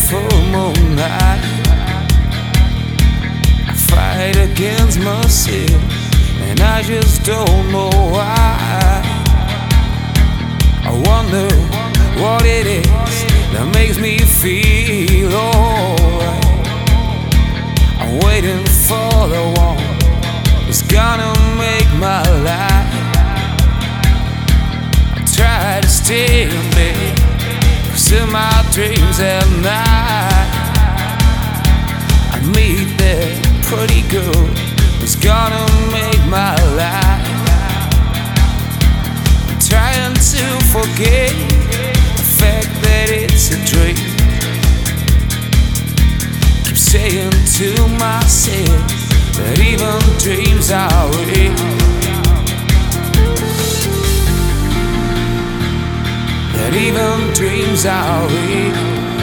full moon night, I fight against myself, and I just don't know why. I wonder what it is that makes me feel alright. I'm waiting for the one who's gonna make my life. I try to stay in bed, 'cause in my dreams at night I meet that pretty girl who's gonna make my life. I'm trying to forget the fact that it's a dream. Keep saying to myself that even dreams are real, that even dreams are real,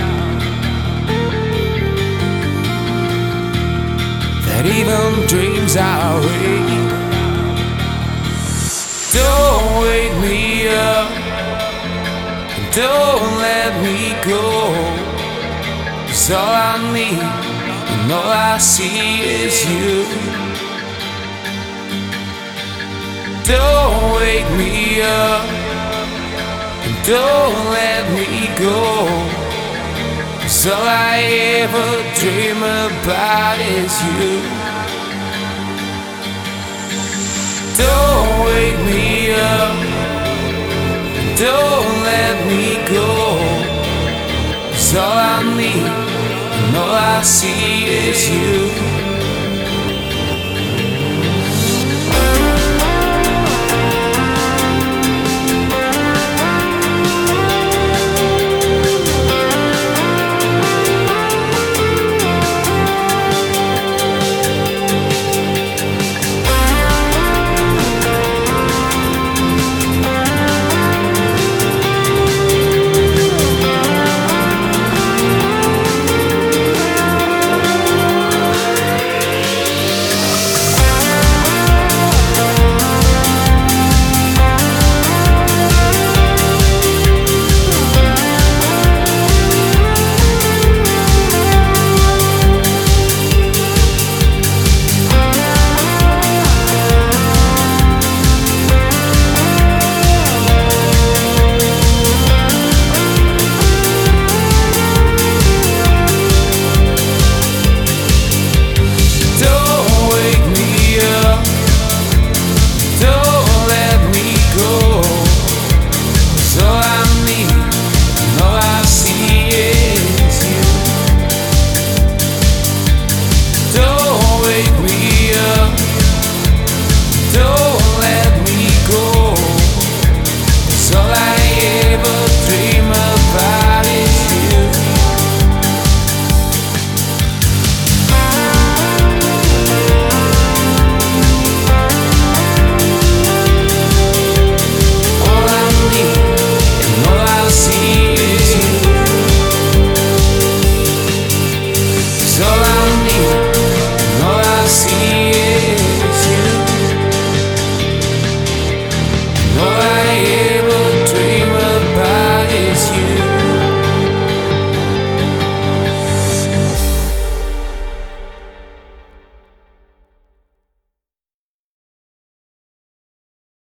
that even dreams are real. Don't wake me up, and don't let me go, 'cause all I need and all I see is you. Don't wake me up, and don't let me go, 'cause all I ever dream about is you. Don't wake me up, and don't let me go, 'cause all I need and all I see is you.